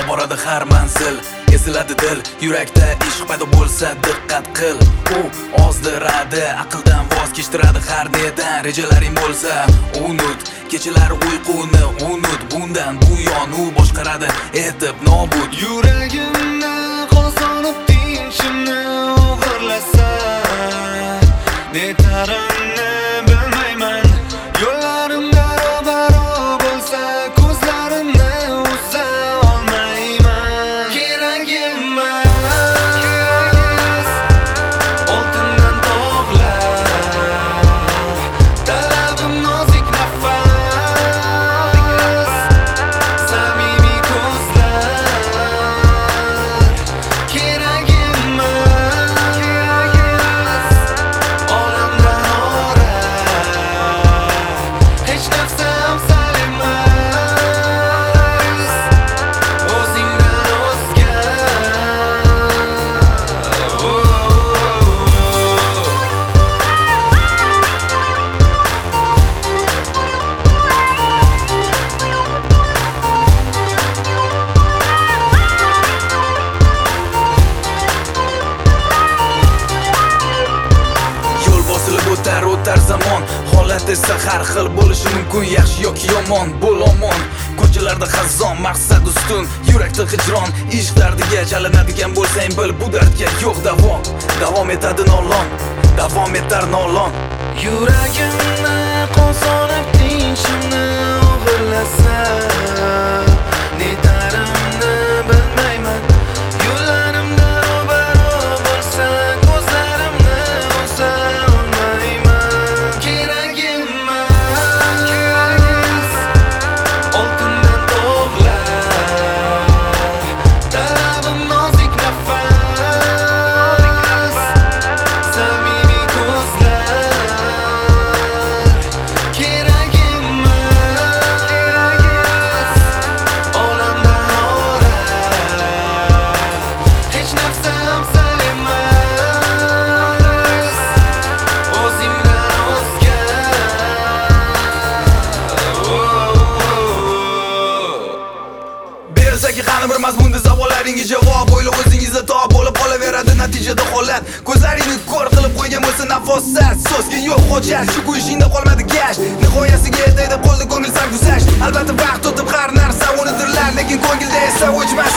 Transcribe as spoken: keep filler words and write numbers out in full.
boradi har manzil. Eziladi dil, yurakda ishq paydo bo'lsa diqqat qil. U ozdiradi, aqldan voz kechtiradi har nedan. Rejalaring bo'lsa unut, kechalar uyquni unut. Bundan buyon u boshqaradi etib nobud. Yuragimni qozonib tinchimni o'g'irlasa, netarimni bilmayman. Yo'llarimda ro'baro bo'lsa, ko'zlarimni uza olmayman. Kerak emas oltindan tog'lar, talabim nozik nafas, samimiy ko'zlar. Kerak emas olamdan ora, hech narsa afzal emas o'zingdan o'zga. Yo'l bosilib o'tar o'tar zamon, holat esa har xil bo'lishi mumkin, yaxshi yoki yomon. Bo'l omon, ko'chalarda xazon, maqsad ustun, yurakda hijron. Ishq dardiga chalinadigan bo'lsang bil, bu dardga yo'q davom. Davom etadi nolon, davom etar nolon. Yuragimni qozonib tinchimni o'g'irlasa, netarimni bilmayman. Yo'llarimda ro'baro bo'lsa, ko'zlarimni uza olmayman. Kerak emas oltindan tog'lar, talabim nozik nafas, samimiy ko'zlar. Kerak emas olamdan ora, hech narsa afzal emas o'zingdan o'zga. Bersaki qani bir mazmunda savollaringa javob, o'ylab o'zingizda top bo'lib qolaveradi natijada holat. Ko'zlaringni ko'r qilib qo'ygan bo'lsa nafosat, so'zga yo'q hojat, shu ishingda qolmadi gash. Nihoyasiga yetaydi qo'lda ko'ngil sarguzasht. Albatta vaqt o'tib har narsa unutiladi, lekin ko'ngilda esa o'chmas